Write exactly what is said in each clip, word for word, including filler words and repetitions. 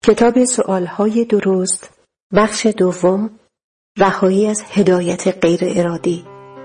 کتاب سؤالهای درست، بخش دوم، رهایی از هدایت غیر ارادی.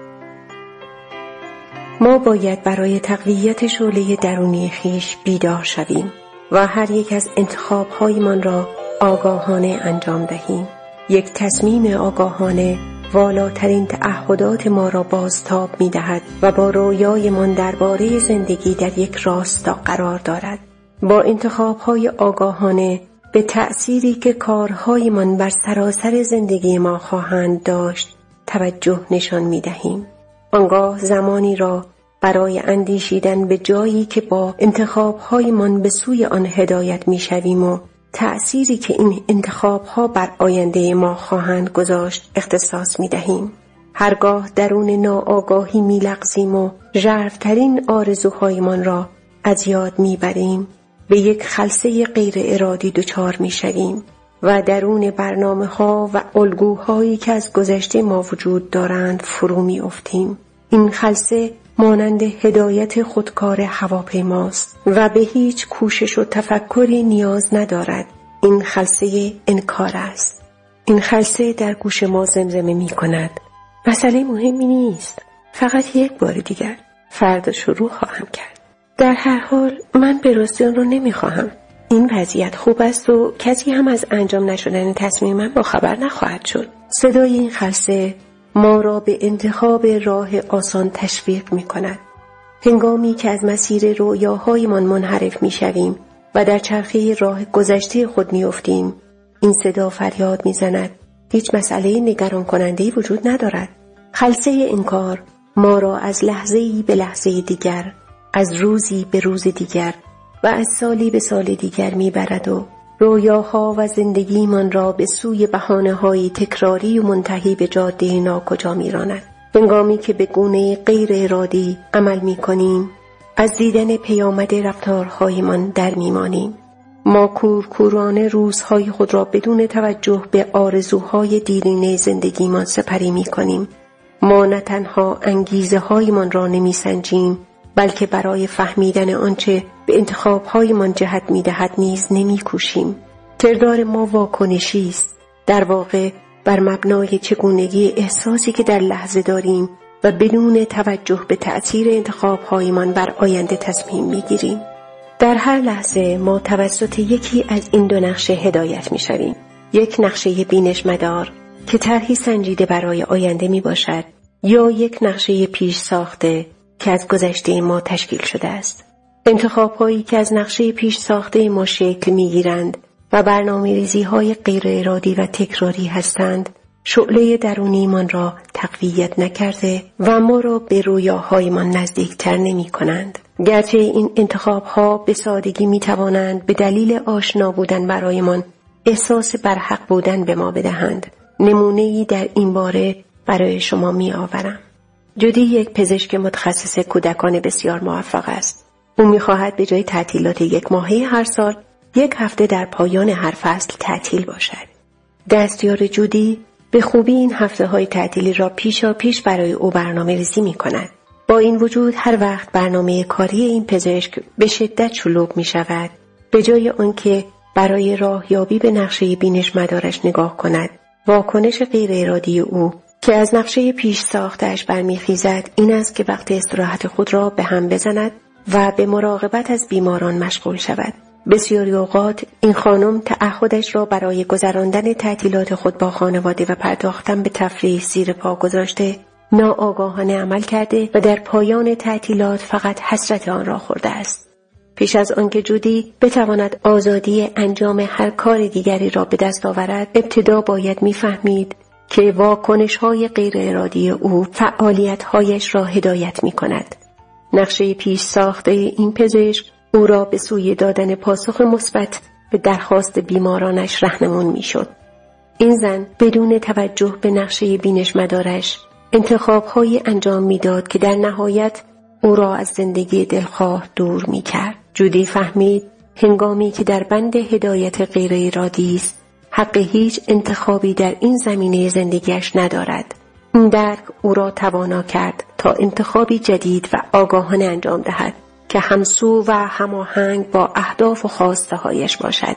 ما باید برای تقویت شعله درونی خویش بیدار شویم و هر یک از انتخاب‌هایمان را آگاهانه انجام دهیم. یک تصمیم آگاهانه والاترین تعهدات ما را بازتاب می‌دهد و با رویایمان درباره زندگی در یک راستا قرار دارد. با انتخاب‌های آگاهانه به تأثیری که کارهایمان بر سراسر زندگی ما خواهند داشت توجه نشان می‌دهیم. آنگاه زمانی را برای اندیشیدن به جایی که با انتخاب‌هایمان به سوی آن هدایت می‌شویم و تأثیری که این انتخاب‌ها بر آینده ما خواهند گذاشت اختصاص می‌دهیم. هرگاه درون ناآگاهی می‌لغزیم و ژرف‌ترین آرزوهایمان را از یاد می‌بریم، به یک خلسه غیر ارادی دچار می‌شویم و درون برنامه‌ها و الگوهایی که از گذشته ما وجود دارند فرو می‌افتیم. این خلسه مانند هدایت خودکار هواپیماست و به هیچ کوشش و تفکری نیاز ندارد. این خلسه انکار است. این خلسه در گوش ما زمزمه می کند: مسئله مهمی نیست، فقط یک بار دیگر، فردا شروع خواهم کرد. در هر حال من به راستی آن را نمی خواهم. این وضعیت خوب است و کسی هم از انجام نشدن تصمیم من با خبر نخواهد شد. صدای این خلسه ما را به انتخاب راه آسان تشویق می کند. هنگامی که از مسیر رویاهایمان منحرف می شویم و در چرخه راه گذشته خود می افتیم، این صدا فریاد می زند: هیچ مسئله نگران کننده‌ای وجود ندارد. خلسه انکار ما را از لحظه‌ای به لحظه دیگر، از روزی به روز دیگر و از سالی به سال دیگر می برد و رویاها و زندگیمان را به سوی بهانه‌های تکراری و منتهی به جاده ناکجا می‌راند. هنگامی که به گونه غیر ارادی عمل می‌کنیم، از دیدن پیامد رفتارهایمان در می‌مانیم. ما کورکورانه روزهای خود را بدون توجه به آرزوهای دیرینه زندگیمان سپری می‌کنیم. ما نه تنها انگیزه‌هایمان را نمی‌سنجیم، بلکه برای فهمیدن آنچه به انتخاب‌هایمان جهت می‌دهد نیز نمی‌کوشیم. کردار ما واکنشی است، در واقع بر مبنای چگونگی احساسی که در لحظه داریم و بدون توجه به تأثیر انتخاب‌هایمان بر آینده تصمیم می‌گیریم. در هر لحظه ما توسط یکی از این دو نقشه هدایت می‌شویم. یک نقشه بینش مدار که طرحی سنجیده برای آینده می‌باشد، یا یک نقشه پیش ساخته که از گذشته ما تشکیل شده است. انتخاب‌هایی که از نقشه پیش ساخته ما شکل می‌گیرند و برنامه‌ریزی‌های غیر ارادی و تکراری هستند، شعله درونیمان را تقویت نکرده و ما را به رویاهایمان نزدیکتر نمی‌کنند. گرچه این انتخاب‌ها به سادگی می‌توانند به دلیل آشنا بودن برایمان احساس برحق بودن به ما بدهند. نمونه‌ای در این باره برای شما می‌آورم. جودی یک پزشک متخصص کودکان بسیار موفق است. او می‌خواهد به جای تعطیلات یک ماهه هر سال، یک هفته در پایان هر فصل تعطیل باشد. دستیار جودی به خوبی این هفته‌های تعطیلی را پیشا پیش برای او برنامه‌ریزی می‌کند. با این وجود هر وقت برنامه کاری این پزشک به شدت شلوغ می‌شود، به جای آنکه برای راهیابی به نقشه بینش مدارش نگاه کند، واکنش غیر ارادی او که از نقشه پیش ساختش برمیخیزد این است که وقت استراحت خود را به هم بزند و به مراقبت از بیماران مشغول شود. بسیاری اوقات این خانم تعهدش را برای گذراندن تعطیلات خود با خانواده و پرداختن به تفریح زیر پا گذاشته، ناآگاهانه عمل کرده و در پایان تعطیلات فقط حسرت آن را خورده است. پیش از آنکه جودی بتواند آزادی انجام هر کار دیگری را به دست آورد، ابتدا باید میفهمید که واکنش‌های غیر ارادی او فعالیت‌هایش را هدایت می‌کند. نقشه پیش ساخته این پزشک او را به سوی دادن پاسخ مثبت به درخواست بیمارانش راهنمون می‌شد. این زن بدون توجه به نقشه بینش مدارش انتخاب‌هایی انجام می‌داد که در نهایت او را از زندگی دلخواه دور می‌کرد. جودی فهمید هنگامی که در بند هدایت غیر ارادی است، حق هیچ انتخابی در این زمینه زندگیش ندارد. این درک او را توانا کرد تا انتخابی جدید و آگاهانه انجام دهد که همسو و هماهنگ با اهداف و خواسته هایش باشد.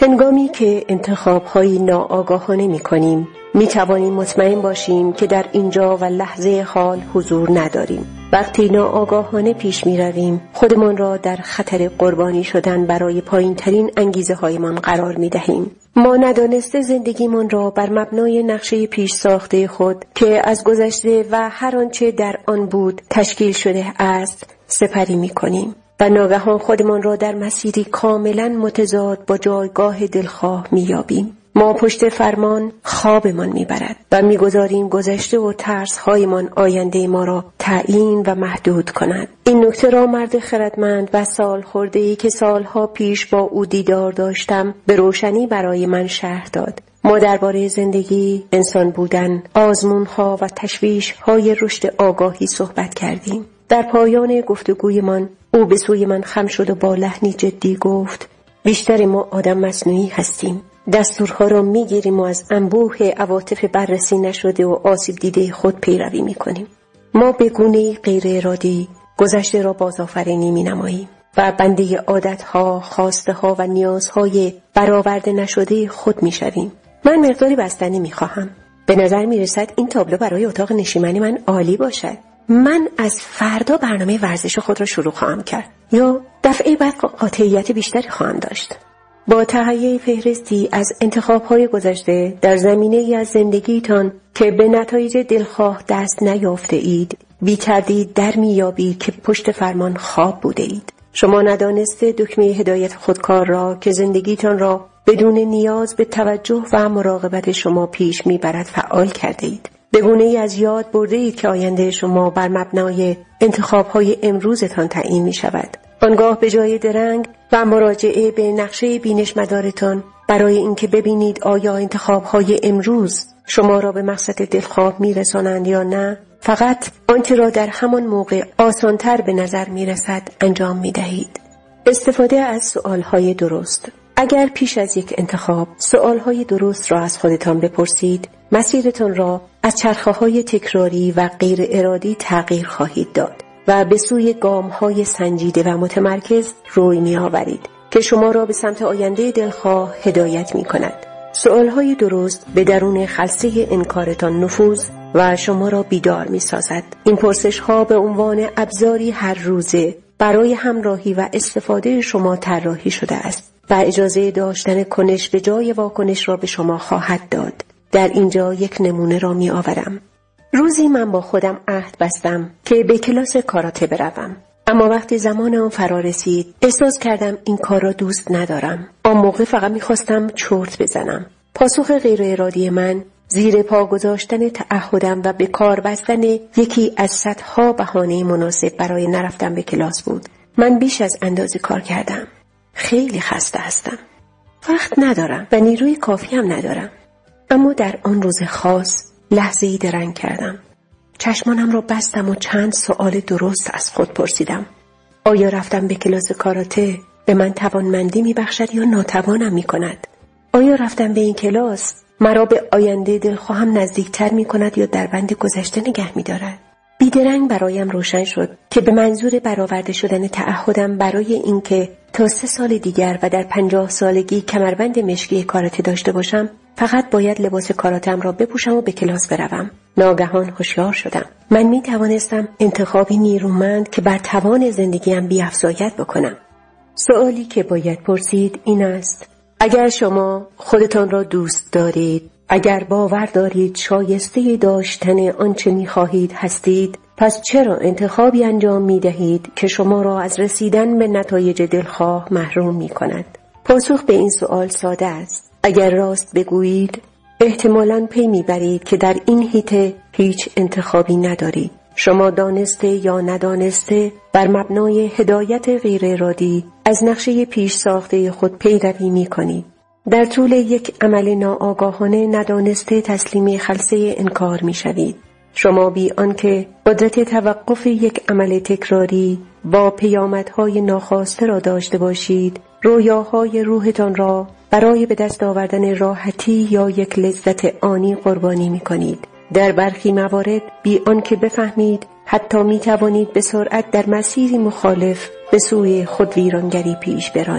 هنگامی که انتخاب‌های ناآگاهانه می‌کنیم، می‌توانیم مطمئن باشیم که در اینجا و لحظه حال حضور نداریم. وقتی ناآگاهانه پیش می‌رویم، خودمان را در خطر قربانی شدن برای پایین‌ترین انگیزه‌هایمان قرار می‌دهیم. ما ندانسته زندگیمان را بر مبنای نقشه پیش ساخته خود که از گذشته و هر آنچه در آن بود تشکیل شده است سپری می‌کنیم. و ناگهان خودمان را در مسیری کاملا متضاد با جایگاه دلخواه می‌یابیم. ما پشت فرمان خوابمان می‌برد و می‌گذاریم گذشته و ترس‌هایمان آینده ما را تعیین و محدود کند. این نکته را مرد خردمند و سال خورده‌ای که سالها پیش با او دیدار داشتم به روشنی برای من شرح داد. ما درباره زندگی، انسان بودن، آزمون‌ها و تشویش‌های رشد آگاهی صحبت کردیم. در پایان گفتگویمان او به سوی من خم شد و با لحنی جدی گفت: بیشتر ما آدم مصنوعی هستیم. دستورها را میگیریم و از انبوه عواطف بررسی نشده و آسیب دیده خود پیروی میکنیم. ما به گونه‌ای غیر ارادی گذشته را بازآفرینی مینماییم و بنده عادتها، خواسته‌ها و نیازهای برآورده نشده خود میشویم. من مقداری بستنی میخواهم. به نظر میرسد این تابلو برای اتاق نشیمنی من عالی باشد. من از فردا برنامه ورزش خود را شروع خواهم کرد یا دفعه بعد قاطعیت بیشتری خواهم داشت. با تهیه فهرستی از انتخاب‌های گذشته در زمینه‌ای از زندگیتان که به نتایج دلخواه دست نیافته اید، بی تردید در میابید که پشت فرمان خواب بوده اید. شما ندانسته دکمه هدایت خودکار را که زندگیتان را بدون نیاز به توجه و مراقبت شما پیش میبرد فعال کرده اید. به گونه‌ای از یاد برده اید که آینده شما بر مبنای انتخاب‌های امروزتان تعیین می شود. آنگاه به جای درنگ و مراجعه به نقشه بینش مدارتان برای اینکه ببینید آیا انتخاب‌های امروز شما را به مقصد دلخواه می رسانند یا نه، فقط آنچه را در همان موقع آسانتر به نظر می رسد انجام می دهید. استفاده از سؤال‌های درست. اگر پیش از یک انتخاب سؤال‌های درست را از خودتان بپرسید، مسیرتان را از چرخه‌های تکراری و غیر ارادی تغییر خواهید داد و به سوی گام‌های سنجیده و متمرکز روی می‌آورید که شما را به سمت آینده دلخواه هدایت می‌کند. سؤال‌های درست به درون خلسه انکارتان نفوذ و شما را بیدار می‌سازد. این پرسش‌ها به عنوان ابزاری هر روزه برای همراهی و استفاده شما طراحی شده است و اجازه داشتن کنش به جای واکنش را به شما خواهد داد. در اینجا یک نمونه را می آورم. روزی من با خودم عهد بستم که به کلاس کاراته بروم. اما وقتی زمان آن فرا رسید احساس کردم این کار را دوست ندارم. آن موقع فقط می خواستم چرت بزنم. پاسخ غیر ارادی من زیر پا گذاشتن تعهدم و به کار بستن یکی از صدها بهانه مناسب برای نرفتن به کلاس بود. من بیش از اندازه کار کردم. خیلی خسته هستم. وقت ندارم و نیروی کافی هم ندارم. اما در آن روز خاص لحظه‌ای درنگ کردم. چشمانم را بستم و چند سوال درست از خود پرسیدم. آیا رفتم به کلاس کاراته به من توانمندی می‌بخشد یا ناتوانم می‌کند؟ آیا رفتم به این کلاس مرا به آینده دلخواهم نزدیکتر می‌کند یا در بند گذشته نگه می‌دارد؟ بیدرنگ برایم روشن شد که به منظور برآورده شدن تعهدم برای اینکه تا سه سال دیگر و در پنجاه سالگی کمربند مشکی کاراته داشته باشم فقط باید لباس کاراتم را بپوشم و به کلاس بروم. ناگهان هوشیار شدم. من می توانستم انتخابی نیرومند که بر توان زندگیم بیفزاید بکنم. سوالی که باید پرسید این است: اگر شما خودتان را دوست دارید، اگر باور دارید شایسته داشتن آنچه می خواهید هستید، پس چرا انتخابی انجام می دهید که شما را از رسیدن به نتایج دلخواه محروم می کند؟ پاسخ به این سوال ساده است. اگر راست بگویید، احتمالاً پی میبرید که در این حیطه هیچ انتخابی ندارید. شما دانسته یا ندانسته بر مبنای هدایت غیر ارادی از نقشه پیش ساخته خود پیروی می کنید. در طول یک عمل ناآگاهانه ندانسته تسلیم خلسه انکار می شوید. شما بی آنکه قدرت توقف یک عمل تکراری با پیامدهای ناخواسته را داشته باشید، رویاهای روحتان را برای به دست آوردن راحتی یا یک لذت آنی قربانی می کنید. در برخی موارد بی آنکه بفهمید حتی می توانید به سرعت در مسیری مخالف به سوی خود ویرانگری پیش برانید.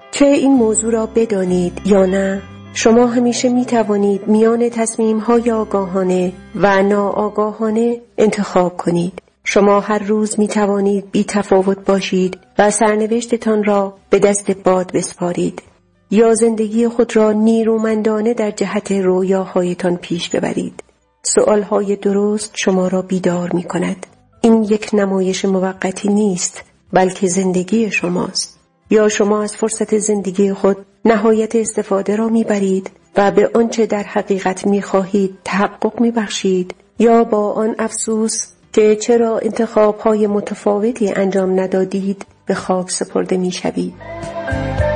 چه این موضوع را بدانید یا نه، شما همیشه می توانید میان تصمیم‌های آگاهانه و ناآگاهانه انتخاب کنید. شما هر روز می توانید بی تفاوت باشید و سرنوشتتان را به دست باد بسپارید یا زندگی خود را نیرومندانه در جهت رویاهایتان پیش ببرید. سؤالهای درست شما را بیدار می کند. این یک نمایش موقتی نیست، بلکه زندگی شماست. یا شما از فرصت زندگی خود نهایت استفاده را می برید و به آنچه در حقیقت می خواهید تحقق می بخشید، یا با آن افسوس که چرا انتخاب‌های متفاوتی انجام ندادید به خاک سپرده می شوید.